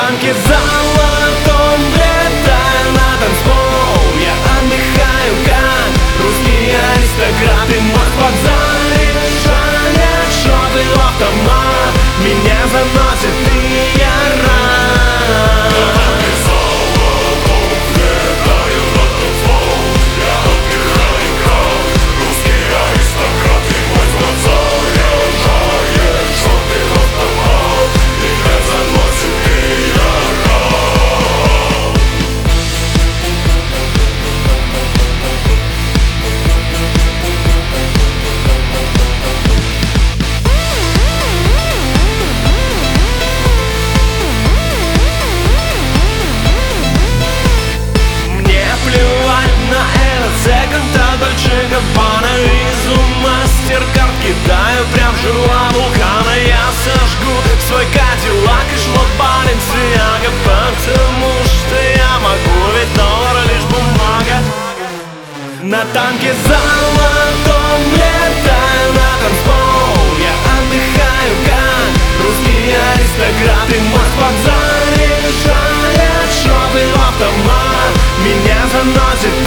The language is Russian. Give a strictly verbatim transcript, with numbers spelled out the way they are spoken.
танке золотом летаю на танцпол. Я отдыхаю, как русский аристократ. И мой вокзале шалят шоты в автомат. Меня заносит, и я рад. Мастер-карт кидаю прям в жила вулкана. Я сожгу свой Кадиллак и шло Баленсиага, потому что я могу, ведь доллар лишь бумага. На танке золотом летаю на танцпол. Я отдыхаю, как русский аристократ. И мой вокзале шалят шоты в автомат. Меня заносит,